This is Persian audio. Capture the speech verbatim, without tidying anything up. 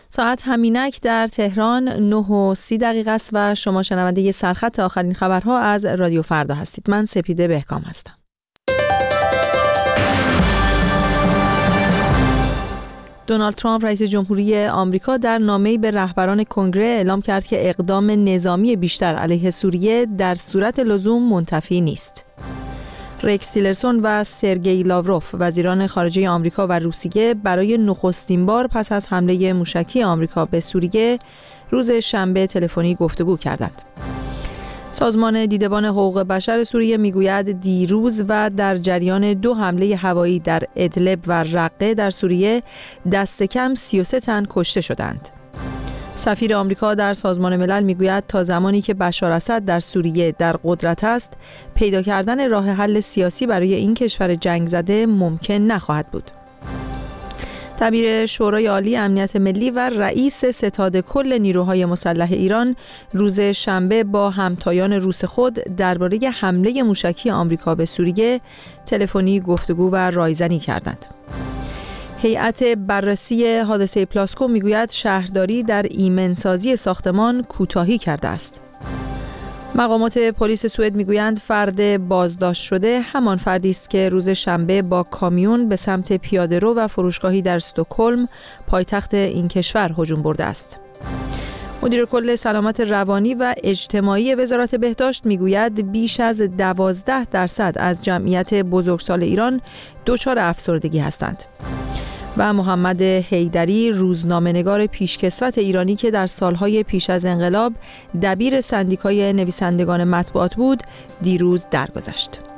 ساعت همینک در تهران نه و سی دقیقه است و شما شنونده سرخط آخرین خبرها از رادیو فردا هستید. من سپیده بهکام هستم. دونالد ترامپ رئیس جمهوری آمریکا در نامه‌ای به رهبران کنگره اعلام کرد که اقدام نظامی بیشتر علیه سوریه در صورت لزوم منتفی نیست. رکس تیلرسون و سرگئی لاوروف وزیران خارجه آمریکا و روسیه برای نخستین بار پس از حمله موشکی آمریکا به سوریه روز شنبه تلفنی گفتگو کردند. سازمان دیدبان حقوق بشر سوریه میگوید دیروز و در جریان دو حمله هوایی در ادلب و رقه در سوریه دست کم سی و سه تن کشته شدند. سفیر آمریکا در سازمان ملل میگوید تا زمانی که بشار اسد در سوریه در قدرت است، پیدا کردن راه حل سیاسی برای این کشور جنگ زده ممکن نخواهد بود. دبیر شورای عالی امنیت ملی و رئیس ستاد کل نیروهای مسلح ایران روز شنبه با همتایان روس خود درباره حمله موشکی آمریکا به سوریه تلفنی گفتگو و رایزنی کردند. هیئت بررسی حادثه پلاسکو میگوید شهرداری در ایمنسازی ساختمان کوتاهی کرده است. مقامات پلیس سوئد میگویند فرد بازداشت شده همان فردی است که روز شنبه با کامیون به سمت پیاده‌رو و فروشگاهی در استکهلم پایتخت این کشور هجوم برده است. مدیر کل سلامت روانی و اجتماعی وزارت بهداشت میگوید بیش از دوازده درصد از جمعیت بزرگسال ایران دچار افسردگی هستند. و محمد حیدری روزنامه‌نگار پیشکسوت ایرانی که در سالهای پیش از انقلاب دبیر سندیکای نویسندگان مطبوعات بود دیروز درگذشت.